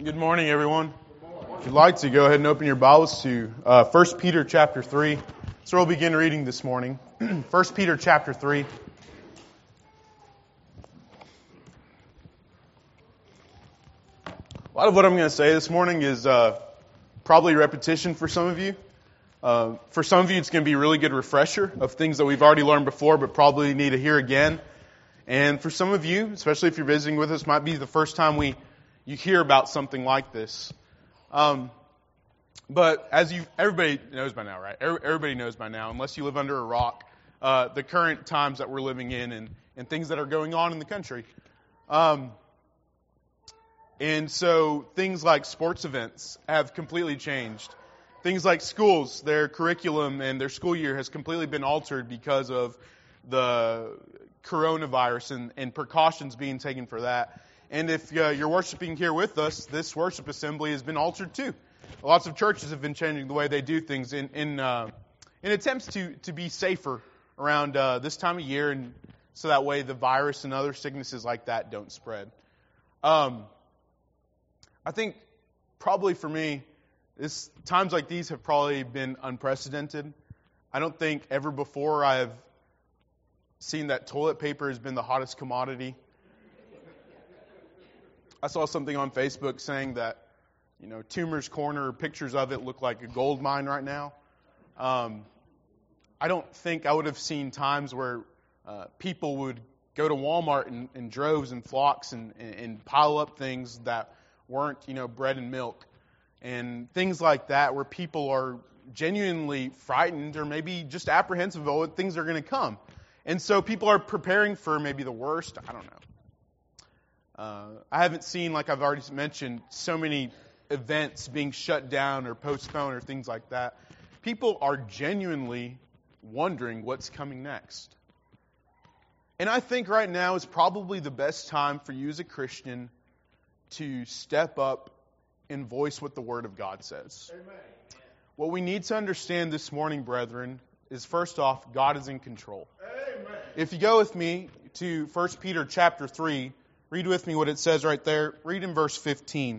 Good morning, everyone. If you'd like to, go ahead and open your Bibles to 1 Peter chapter 3. So we'll begin reading this morning. 1 Peter chapter 3. A lot of what I'm going to say this morning is probably repetition for some of you. For some of you, it's going to be a really good refresher of things that we've already learned before, but probably need to hear again. And for some of you, especially if you're visiting with us, might be the first time you hear about something like this. But as everybody knows by now, right? Everybody knows by now, unless you live under a rock, the current times that we're living in and things that are going on in the country. And so things like sports events have completely changed. Things like schools, their curriculum and their school year has completely been altered because of the coronavirus and precautions being taken for that. And if you're worshiping here with us, this worship assembly has been altered too. Lots of churches have been changing the way they do things in attempts to be safer around this time of year, and so that way the virus and other sicknesses like that don't spread. I think probably for me, times like these have probably been unprecedented. I don't think ever before I have seen that toilet paper has been the hottest commodity. I saw something on Facebook saying that, Tumor's Corner, pictures of it look like a gold mine right now. I don't think I would have seen times where people would go to Walmart in droves and flocks and pile up things that weren't, bread and milk. And things like that where people are genuinely frightened or maybe just apprehensive about what things are going to come. And so people are preparing for maybe the worst. I don't know. I haven't seen, like I've already mentioned, so many events being shut down or postponed or things like that. People are genuinely wondering what's coming next. And I think right now is probably the best time for you as a Christian to step up and voice what the Word of God says. Amen. What we need to understand this morning, brethren, is first off, God is in control. Amen. If you go with me to 1 Peter chapter 3, read with me what it says right there. Read in verse 15.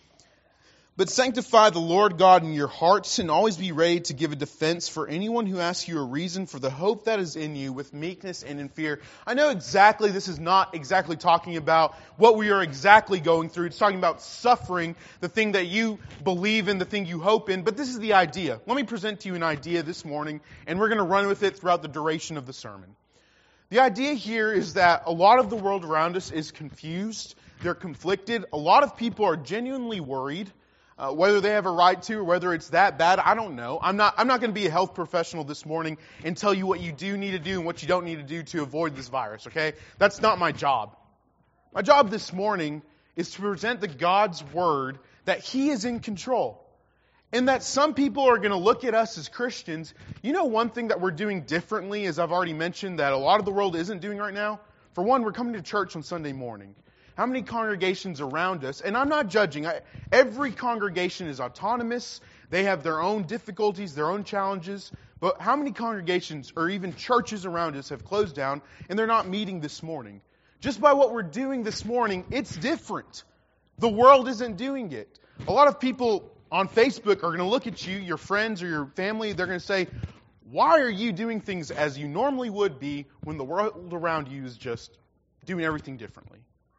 But sanctify the Lord God in your hearts, and always be ready to give a defense for anyone who asks you a reason for the hope that is in you with meekness and in fear. I know exactly this is not exactly talking about what we are exactly going through. It's talking about suffering, the thing that you believe in, the thing you hope in. But this is the idea. Let me present to you an idea this morning, and we're going to run with it throughout the duration of the sermon. The idea here is that a lot of the world around us is confused. They're conflicted. A lot of people are genuinely worried. Whether they have a right to or whether it's that bad, I don't know. I'm not going to be a health professional this morning and tell you what you do need to do and what you don't need to do to avoid this virus, okay? That's not my job. My job this morning is to present the God's Word that He is in control. And that some people are going to look at us as Christians. One thing that we're doing differently, as I've already mentioned, that a lot of the world isn't doing right now? For one, we're coming to church on Sunday morning. How many congregations around us, and I'm not judging, every congregation is autonomous, they have their own difficulties, their own challenges, but how many congregations or even churches around us have closed down and they're not meeting this morning? Just by what we're doing this morning, it's different. The world isn't doing it. A lot of people on Facebook are going to look at you, your friends or your family, they're going to say, why are you doing things as you normally would be when the world around you is just doing everything differently?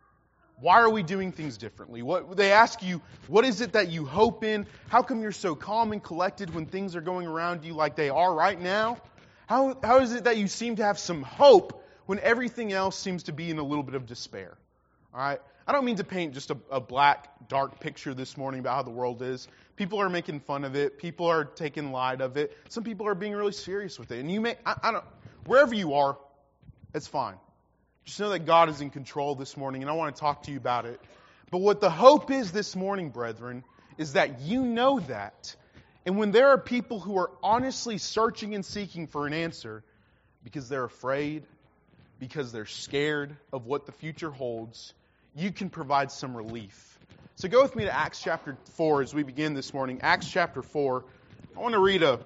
Why are we doing things differently? They ask you, what is it that you hope in? How come you're so calm and collected when things are going around you like they are right now? How is it that you seem to have some hope when everything else seems to be in a little bit of despair? All right? I don't mean to paint just a black, dark picture this morning about how the world is. People are making fun of it. People are taking light of it. Some people are being really serious with it. And you may, wherever you are, it's fine. Just know that God is in control this morning, and I want to talk to you about it. But what the hope is this morning, brethren, is that you know that. And when there are people who are honestly searching and seeking for an answer because they're afraid, because they're scared of what the future holds, you can provide some relief. So go with me to Acts chapter 4 as we begin this morning. Acts chapter 4. I want to read a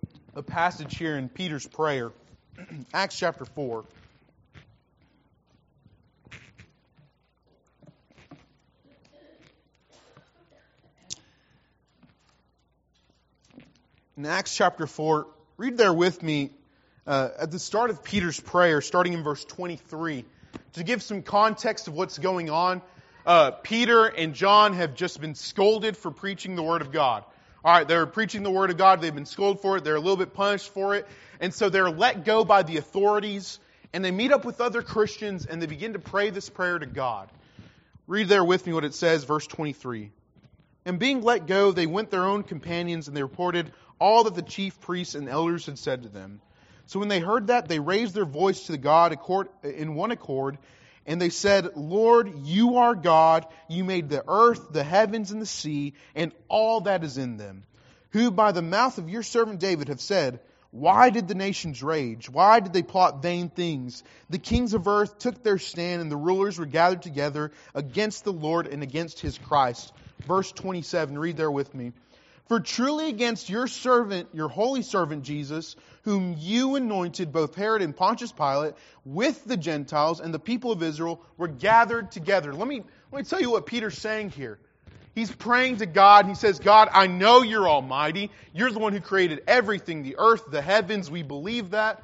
passage here in Peter's prayer. Acts chapter 4. In Acts chapter 4, read there with me at the start of Peter's prayer, starting in verse 23. To give some context of what's going on, Peter and John have just been scolded for preaching the Word of God. All right, they're preaching the Word of God. They've been scolded for it. They're a little bit punished for it. And so they're let go by the authorities. And they meet up with other Christians and they begin to pray this prayer to God. Read there with me what it says, verse 23. And being let go, they went their own companions and they reported all that the chief priests and elders had said to them. So when they heard that, they raised their voice to God in one accord, and they said, Lord, you are God. You made the earth, the heavens, and the sea, and all that is in them, who by the mouth of your servant David have said, why did the nations rage? Why did they plot vain things? The kings of earth took their stand, and the rulers were gathered together against the Lord and against His Christ. Verse 27, read there with me. For truly against your servant, your holy servant Jesus, whom you anointed, both Herod and Pontius Pilate, with the Gentiles and the people of Israel, were gathered together. Let me tell you what Peter's saying here. He's praying to God. He says, God, I know you're almighty. You're the one who created everything, the earth, the heavens. We believe that.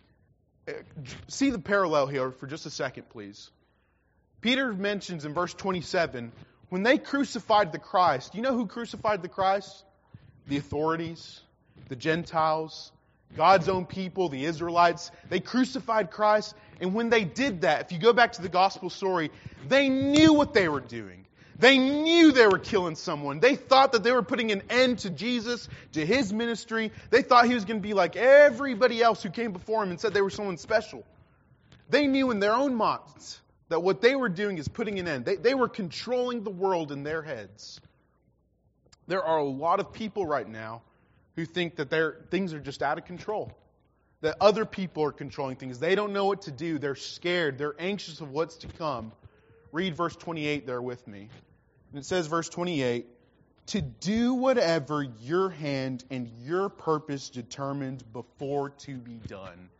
See the parallel here for just a second, please. Peter mentions in verse 27, when they crucified the Christ, you know who crucified the Christ? The authorities, the Gentiles, God's own people, the Israelites. They crucified Christ, and when they did that, if you go back to the gospel story, they knew what they were doing. They knew they were killing someone. They thought that they were putting an end to Jesus, to His ministry. They thought He was going to be like everybody else who came before Him and said they were someone special. They knew in their own minds that what they were doing is putting an end. They were controlling the world in their heads. There are a lot of people right now who think that things are just out of control. That other people are controlling things. They don't know what to do. They're scared. They're anxious of what's to come. Read verse 28 there with me. And it says, verse 28, to do whatever your hand and your purpose determined before to be done.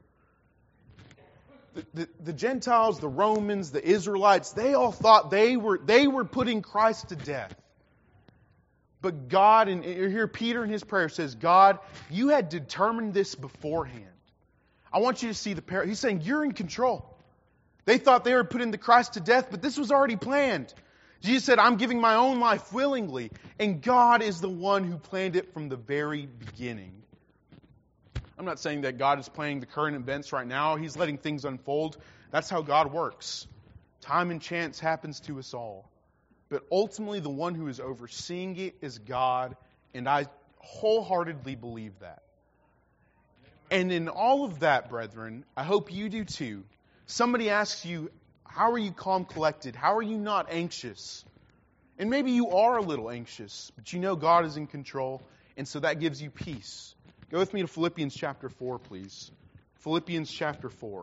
The Gentiles, the Romans, the Israelites, they all thought they were putting Christ to death. But God, and here Peter in his prayer says, God, you had determined this beforehand. I want you to see the parallel. He's saying, you're in control. They thought they were putting the Christ to death, but this was already planned. Jesus said, I'm giving my own life willingly. And God is the one who planned it from the very beginning. I'm not saying that God is planning the current events right now. He's letting things unfold. That's how God works. Time and chance happens to us all. But ultimately, the one who is overseeing it is God, and I wholeheartedly believe that. And in all of that, brethren, I hope you do too. Somebody asks you, how are you calm, collected? How are you not anxious? And maybe you are a little anxious, but you know God is in control, and so that gives you peace. Go with me to Philippians chapter 4, please. Philippians chapter 4.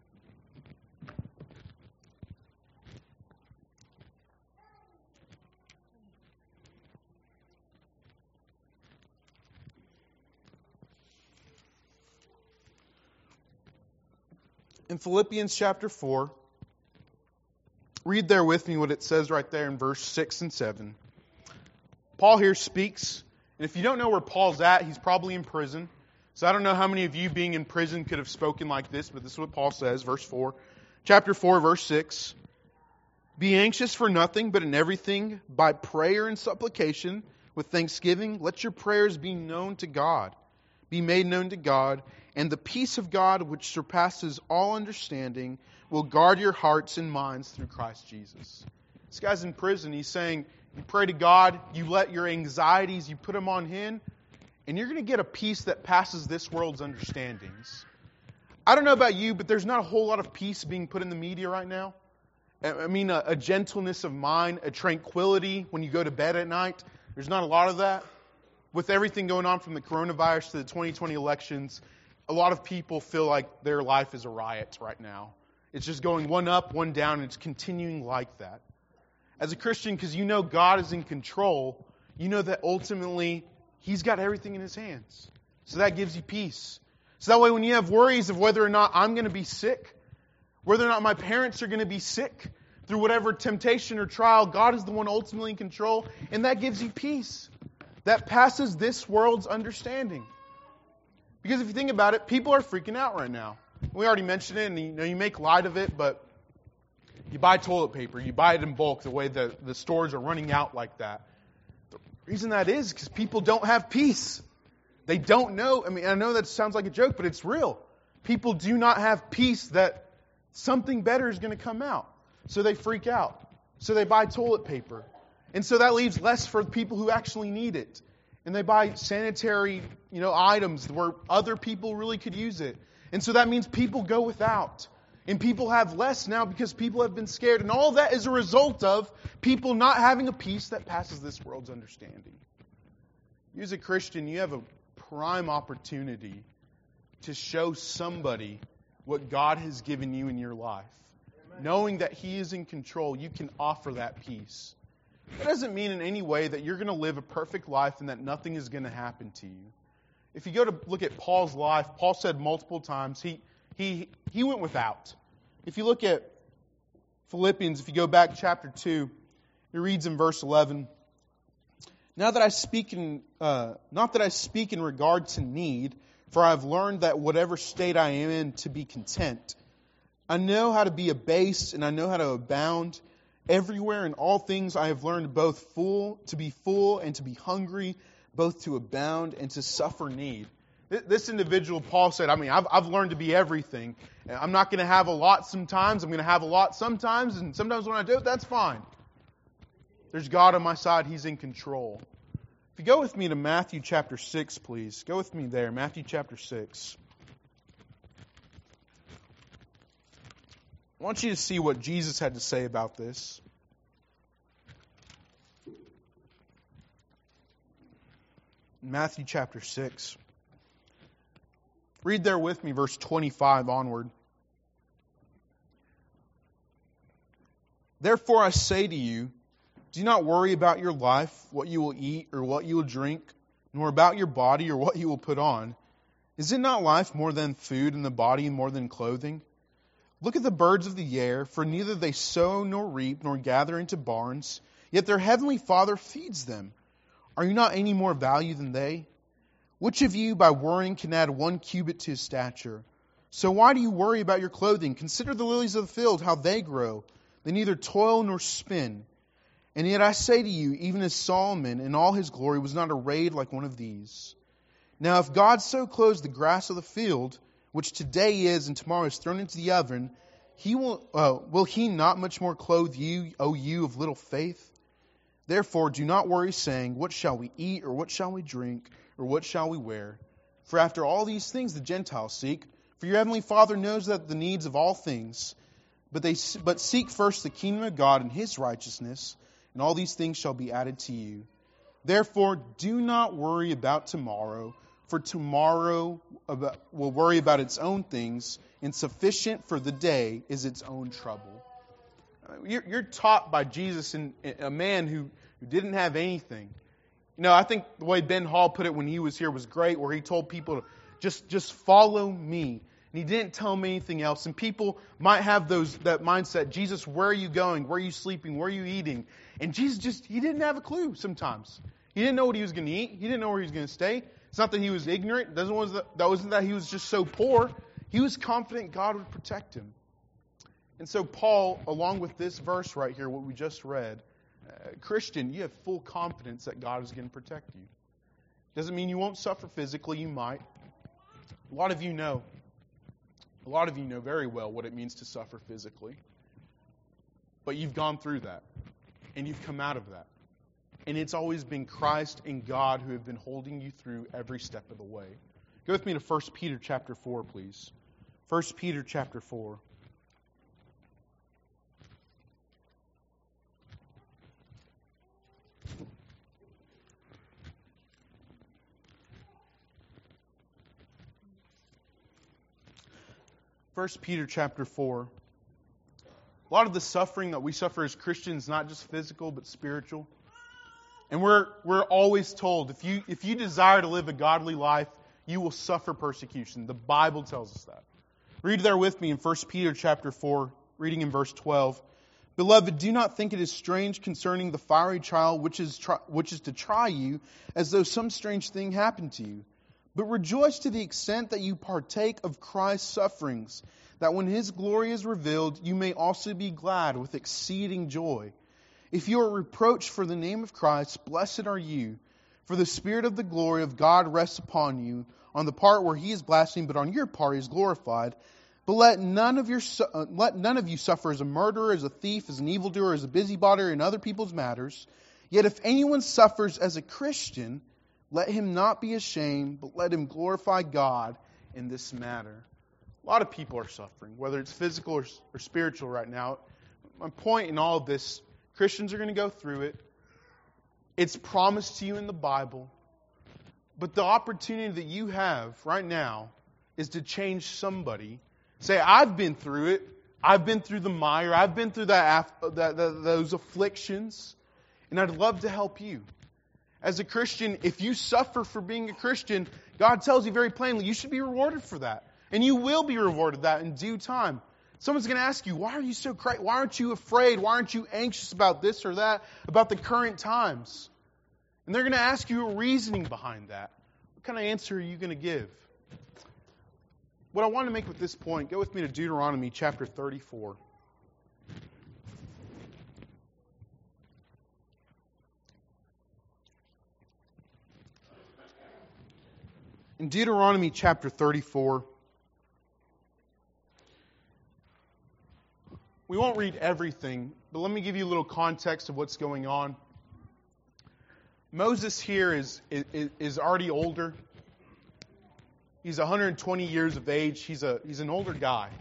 In Philippians chapter 4, read there with me what it says right there in verse 6 and 7. Paul here speaks, and if you don't know where Paul's at, he's probably in prison. So I don't know how many of you being in prison could have spoken like this, but this is what Paul says, verse 4. Chapter 4, verse 6. Be anxious for nothing, but in everything, by prayer and supplication, with thanksgiving, let your prayers be known to God. Be made known to God, and the peace of God, which surpasses all understanding, will guard your hearts and minds through Christ Jesus. This guy's in prison. He's saying, you pray to God, you let your anxieties, you put them on Him, and you're going to get a peace that passes this world's understandings. I don't know about you, but there's not a whole lot of peace being put in the media right now. I mean, a gentleness of mind, a tranquility when you go to bed at night. There's not a lot of that. With everything going on from the coronavirus to the 2020 elections, a lot of people feel like their life is a riot right now. It's just going one up, one down, and it's continuing like that. As a Christian, because you know God is in control, you know that ultimately He's got everything in His hands. So that gives you peace. So that way when you have worries of whether or not I'm going to be sick, whether or not my parents are going to be sick, through whatever temptation or trial, God is the one ultimately in control, and that gives you peace. that passes this world's understanding. Because if you think about it, people are freaking out right now. We already mentioned it, and you make light of it, but you buy toilet paper, you buy it in bulk, the way the stores are running out like that. The reason that is because people don't have peace. They don't know. I mean, I know that sounds like a joke, but it's real. People do not have peace that something better is going to come out. So they freak out. So they buy toilet paper. And so that leaves less for people who actually need it. And they buy sanitary, items where other people really could use it. And so that means people go without. And people have less now because people have been scared. And all that is a result of people not having a peace that passes this world's understanding. You as a Christian, you have a prime opportunity to show somebody what God has given you in your life. Amen. Knowing that He is in control, you can offer that peace. That doesn't mean in any way that you're going to live a perfect life and that nothing is going to happen to you. If you go to look at Paul's life, Paul said multiple times he went without. If you look at Philippians, if you go back chapter 2, he reads in verse 11, not that I speak in regard to need, for I have learned that whatever state I am in to be content. I know how to be abased and I know how to abound. Everywhere in all things I have learned both to be full and to be hungry, both to abound and to suffer need. This individual, Paul said, I've learned to be everything. I'm not going to have a lot sometimes. I'm going to have a lot sometimes. And sometimes when I do it, that's fine. There's God on my side. He's in control. If you go with me to Matthew chapter 6, please. Go with me there. Matthew chapter 6. I want you to see what Jesus had to say about this. Matthew chapter 6. Read there with me, verse 25 onward. Therefore I say to you, do not worry about your life, what you will eat or what you will drink, nor about your body or what you will put on. Is it not life more than food, and the body more than clothing? Look at the birds of the air, for neither they sow nor reap nor gather into barns, yet their heavenly Father feeds them. Are you not any more value than they? Which of you by worrying can add 1 cubit to his stature? So why do you worry about your clothing? Consider the lilies of the field, how they grow. They neither toil nor spin. And yet I say to you, even as Solomon in all his glory was not arrayed like one of these. Now if God so clothes the grass of the field, which today is and tomorrow is thrown into the oven, will He not much more clothe you, O you of little faith? Therefore do not worry, saying, what shall we eat, or what shall we drink, or what shall we wear? For after all these things the Gentiles seek. For your heavenly Father knows that the needs of all things. But seek first the kingdom of God and His righteousness, and all these things shall be added to you. Therefore do not worry about tomorrow, for tomorrow will worry about its own things, and sufficient for the day is its own trouble. You're taught by Jesus, and a man who didn't have anything. I think the way Ben Hall put it when he was here was great, where he told people to just follow me. And he didn't tell them anything else. And people might have that mindset, Jesus, where are you going? Where are you sleeping? Where are you eating? And Jesus he didn't have a clue sometimes. He didn't know what he was going to eat. He didn't know where he was going to stay. It's not that he was ignorant. That wasn't that he was just so poor. He was confident God would protect him. And so Paul, along with this verse right here, what we just read, Christian, you have full confidence that God is going to protect you. Doesn't mean you won't suffer physically. You might. A lot of you know very well what it means to suffer physically. But you've gone through that. And you've come out of that. And it's always been Christ and God who have been holding you through every step of the way. Go with me to 1 Peter chapter 4, please. 1 Peter chapter 4. First Peter chapter 4. A lot of the suffering that we suffer as Christians is not just physical but spiritual. And we're always told if you desire to live a godly life, you will suffer persecution. The Bible tells us that. Read there with me in 1 Peter chapter 4, reading in verse 12. Beloved, do not think it is strange concerning the fiery trial which is to try you, as though some strange thing happened to you. But rejoice to the extent that you partake of Christ's sufferings, that when His glory is revealed, you may also be glad with exceeding joy. If you are reproached for the name of Christ, blessed are you, for the Spirit of the glory of God rests upon you. On the part where He is blasphemed, but on your part He is glorified. But let none of you suffer as a murderer, as a thief, as an evildoer, as a busybody in other people's matters. Yet if anyone suffers as a Christian, let him not be ashamed, but let him glorify God in this matter. A lot of people are suffering, whether it's physical or spiritual right now. My point in all of this, Christians are going to go through it. It's promised to you in the Bible. But the opportunity that you have right now is to change somebody. Say, I've been through it. I've been through the mire. I've been through those afflictions. And I'd love to help you. As a Christian, if you suffer for being a Christian, God tells you very plainly, you should be rewarded for that. And you will be rewarded that in due time. Someone's going to ask you, why are you so crazy? Why aren't you afraid? Why aren't you anxious about this or that, about the current times? And they're going to ask you a reasoning behind that. What kind of answer are you going to give? What I want to make with this point, go with me to Deuteronomy chapter 34. In Deuteronomy chapter 34, we won't read everything, but let me give you a little context of what's going on. Moses here is already older. He's 120 years of age. He's an older guy.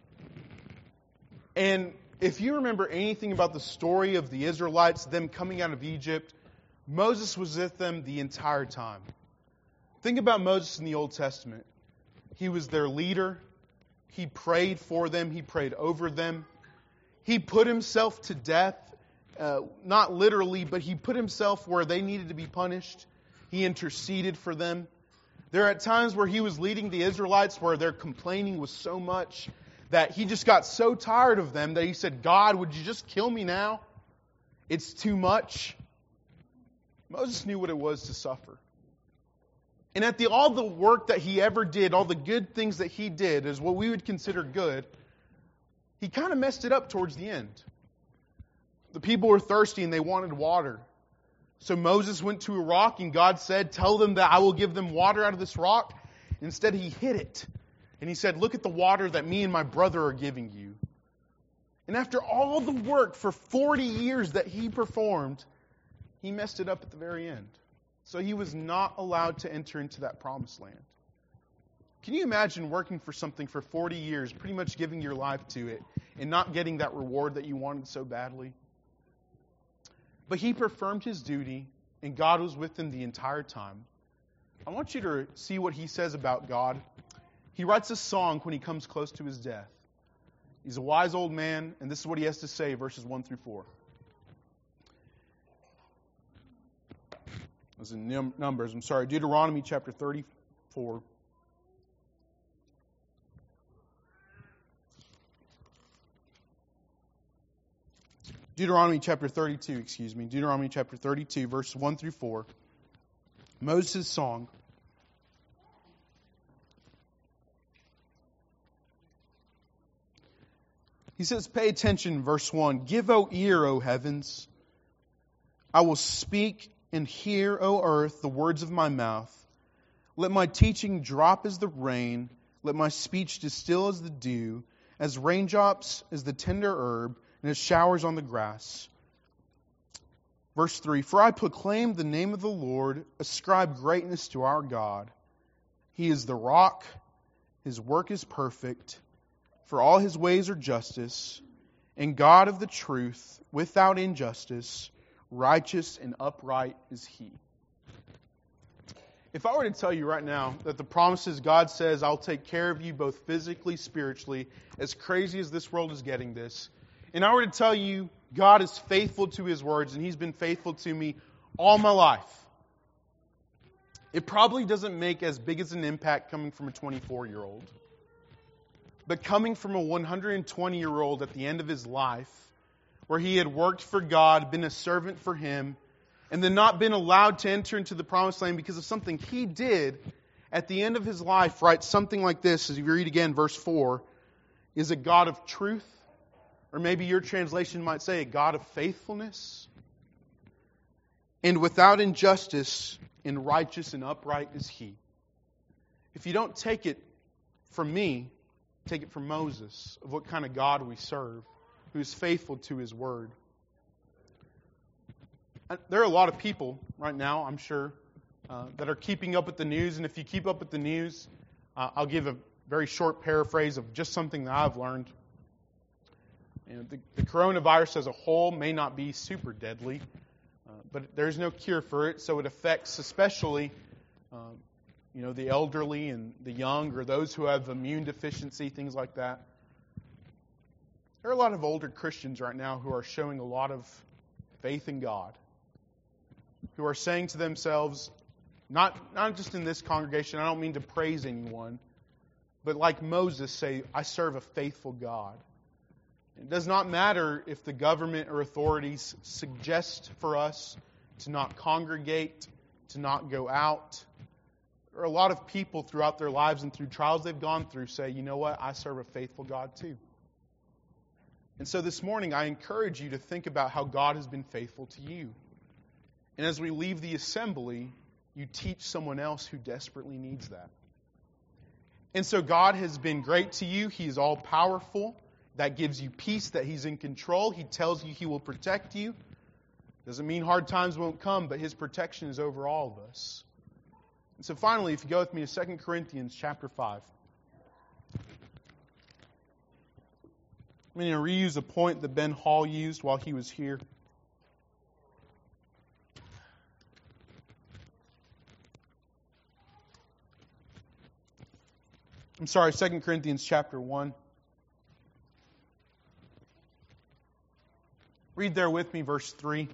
And if you remember anything about the story of the Israelites, them coming out of Egypt, Moses was with them the entire time. Think about Moses in the Old Testament. He was their leader. He prayed for them. He prayed over them. He put himself to death, not literally, but he put himself where they needed to be punished. He interceded for them. There are times where he was leading the Israelites where their complaining was so much that he just got so tired of them that he said, God, would you just kill me now? It's too much. Moses knew what it was to suffer. And at all the work that he ever did, all the good things that he did, is what we would consider good, he kind of messed it up towards the end. The people were thirsty and they wanted water. So Moses went to a rock and God said, tell them that I will give them water out of this rock. Instead, he hid it. And he said, look at the water that me and my brother are giving you. And after all the work for 40 years that he performed, he messed it up at the very end. So he was not allowed to enter into that promised land. Can you imagine working for something for 40 years, pretty much giving your life to it, and not getting that reward that you wanted so badly? But he performed his duty, and God was with him the entire time. I want you to see what he says about God. He writes a song when he comes close to his death. He's a wise old man, and this is what he has to say, verses 1 through 4. It was in Numbers, Deuteronomy chapter 34. Deuteronomy chapter 32, verse 1 through 4. Moses' song. He says, pay attention, verse 1. Give, O ear, O heavens. I will speak and hear, O earth, the words of my mouth. Let my teaching drop as the rain. Let my speech distill as the dew, as raindrops, as the tender herb, and as showers on the grass. Verse 3, for I proclaim the name of the Lord, ascribe greatness to our God. He is the rock, his work is perfect, for all his ways are justice, and God of the truth, without injustice, righteous and upright is he. If I were to tell you right now that the promises God says, I'll take care of you both physically, spiritually, as crazy as this world is getting this, and I were to tell you God is faithful to his words and he's been faithful to me all my life, it probably doesn't make as big as an impact coming from a 24-year-old. But coming from a 120-year-old at the end of his life, where he had worked for God, been a servant for Him, and then not been allowed to enter into the promised land because of something he did at the end of his life, writes something like this, as you read again, verse 4, is a God of truth, or maybe your translation might say a God of faithfulness, and without injustice, and righteous and upright is He. If you don't take it from me, take it from Moses, of what kind of God we serve, who is faithful to His word. There are a lot of people right now, I'm sure, that are keeping up with the news. And if you keep up with the news, I'll give a very short paraphrase of just something that I've learned. The coronavirus as a whole may not be super deadly, but there's no cure for it. So it affects especially the elderly and the young, or those who have immune deficiency, things like that. There are a lot of older Christians right now who are showing a lot of faith in God, who are saying to themselves, not just in this congregation, I don't mean to praise anyone, but like Moses say, I serve a faithful God. It does not matter if the government or authorities suggest for us to not congregate, to not go out. There are a lot of people throughout their lives and through trials they've gone through say, you know what, I serve a faithful God too. And so this morning I encourage you to think about how God has been faithful to you. And as we leave the assembly, you teach someone else who desperately needs that. And so God has been great to you. He is all powerful. That gives you peace, that He's in control. He tells you He will protect you. Doesn't mean hard times won't come, but His protection is over all of us. And so finally, if you go with me to 2 Corinthians chapter 5. I'm going to reuse a point that Ben Hall used while he was here. I'm sorry, 2 Corinthians chapter 1. Read there with me verse 3.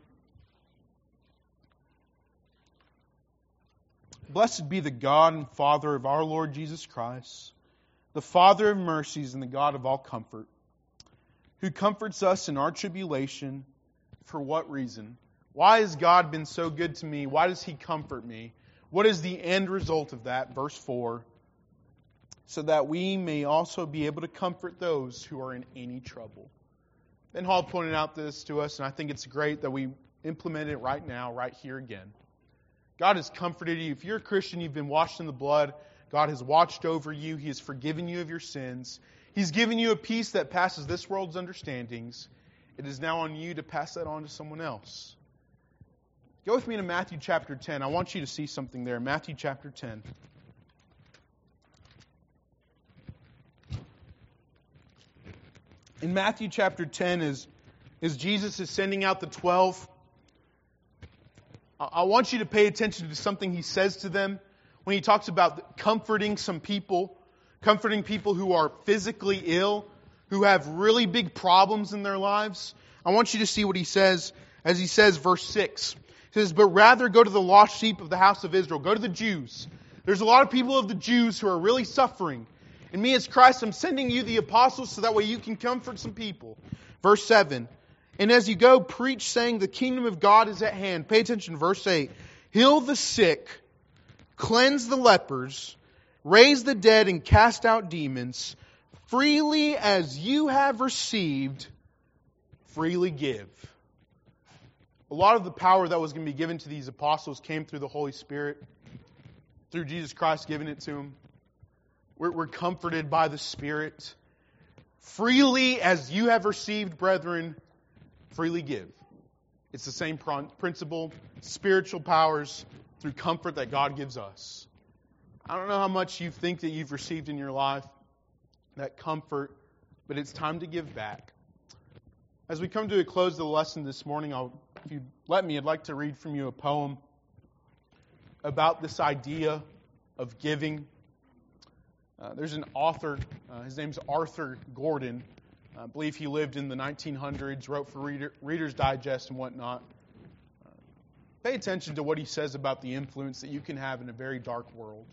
Blessed be the God and Father of our Lord Jesus Christ, the Father of mercies and the God of all comfort, who comforts us in our tribulation. For what reason? Why has God been so good to me? Why does He comfort me? What is the end result of that? Verse 4. So that we may also be able to comfort those who are in any trouble. Ben Hall pointed out this to us, and I think it's great that we implement it right now, right here again. God has comforted you. If you're a Christian, you've been washed in the blood. God has watched over you. He has forgiven you of your sins. He's given you a peace that passes this world's understandings. It is now on you to pass that on to someone else. Go with me to Matthew chapter 10. I want you to see something there. Matthew chapter 10. In Matthew chapter 10, as Jesus is sending out the 12, I want you to pay attention to something He says to them when He talks about comforting some people, comforting people who are physically ill, who have really big problems in their lives. I want you to see what He says, as He says, verse 6. He says, but rather go to the lost sheep of the house of Israel. Go to the Jews. There's a lot of people of the Jews who are really suffering. And me as Christ, I'm sending you the apostles so that way you can comfort some people. Verse 7. And as you go, preach, saying the kingdom of God is at hand. Pay attention, verse 8. Heal the sick, cleanse the lepers, raise the dead, and cast out demons. Freely as you have received, freely give. A lot of the power that was going to be given to these apostles came through the Holy Spirit, through Jesus Christ giving it to them. We're comforted by the Spirit. Freely as you have received, brethren, freely give. It's the same principle, spiritual powers through comfort that God gives us. I don't know how much you think that you've received in your life, that comfort, but it's time to give back. As we come to a close of the lesson this morning, if you let me, I'd like to read from you a poem about this idea of giving. There's an author, his name's Arthur Gordon. I believe he lived in the 1900s, wrote for Reader's Digest and whatnot. Pay attention to what he says about the influence that you can have in a very dark world.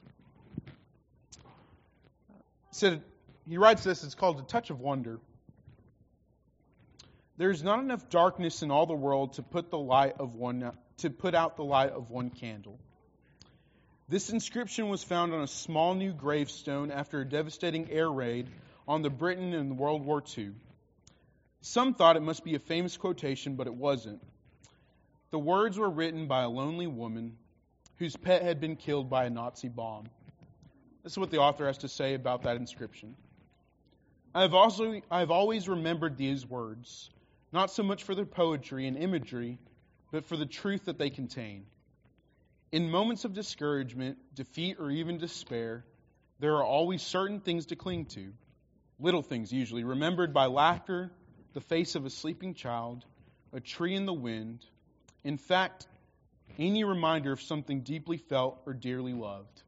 He writes this, it's called A Touch of Wonder. There is not enough darkness in all the world to put out the light of one candle. This inscription was found on a small new gravestone after a devastating air raid on the Britain in World War II. Some thought it must be a famous quotation, but it wasn't. The words were written by a lonely woman whose pet had been killed by a Nazi bomb. This is what the author has to say about that inscription. I have always remembered these words, not so much for their poetry and imagery, but for the truth that they contain. In moments of discouragement, defeat, or even despair, there are always certain things to cling to, little things usually, remembered by laughter, the face of a sleeping child, a tree in the wind, in fact, any reminder of something deeply felt or dearly loved.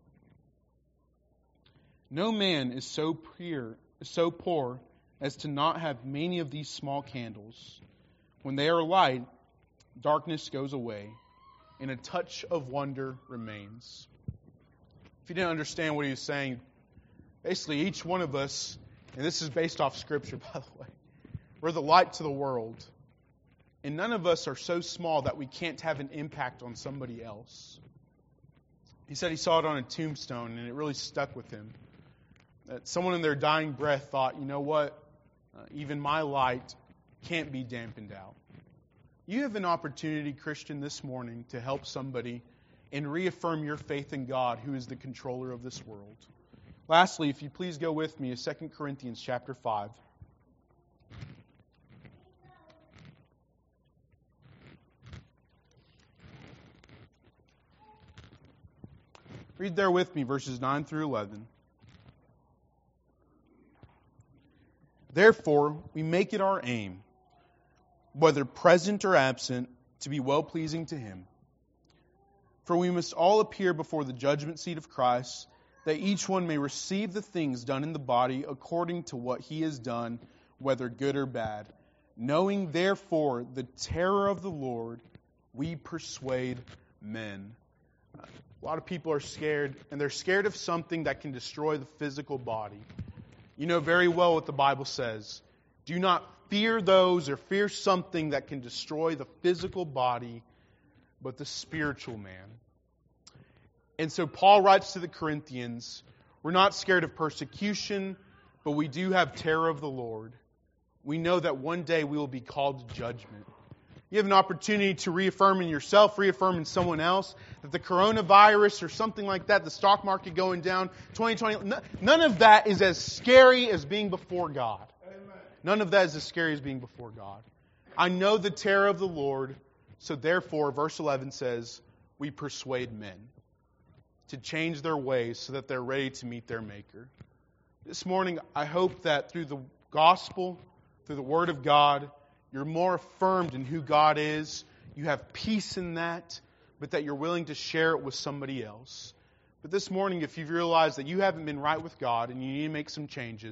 No man is so poor as to not have many of these small candles. When they are lighted, darkness goes away, and a touch of wonder remains. If you didn't understand what he was saying, basically each one of us, and this is based off Scripture, by the way, we're the light to the world. And none of us are so small that we can't have an impact on somebody else. He said he saw it on a tombstone, and it really stuck with him. That someone in their dying breath thought, you know what? Even my light can't be dampened out. You have an opportunity, Christian, this morning to help somebody and reaffirm your faith in God, who is the controller of this world. Lastly, if you please go with me to 2 Corinthians chapter 5. Read there with me verses 9 through 11. Therefore, we make it our aim, whether present or absent, to be well-pleasing to Him. For we must all appear before the judgment seat of Christ, that each one may receive the things done in the body according to what he has done, whether good or bad. Knowing, therefore, the terror of the Lord, we persuade men. A lot of people are scared, and they're scared of something that can destroy the physical body. You know very well what the Bible says. Do not fear those or fear something that can destroy the physical body, but the spiritual man. And so Paul writes to the Corinthians, we're not scared of persecution, but we do have terror of the Lord. We know that one day we will be called to judgment. You have an opportunity to reaffirm in yourself, reaffirm in someone else, that the coronavirus or something like that, the stock market going down, 2020, none of that is as scary as being before God. Amen. None of that is as scary as being before God. I know the terror of the Lord, so therefore, verse 11 says, we persuade men to change their ways so that they're ready to meet their Maker. This morning, I hope that through the gospel, through the Word of God, you're more affirmed in who God is. You have peace in that, but that you're willing to share it with somebody else. But this morning, if you've realized that you haven't been right with God and you need to make some changes,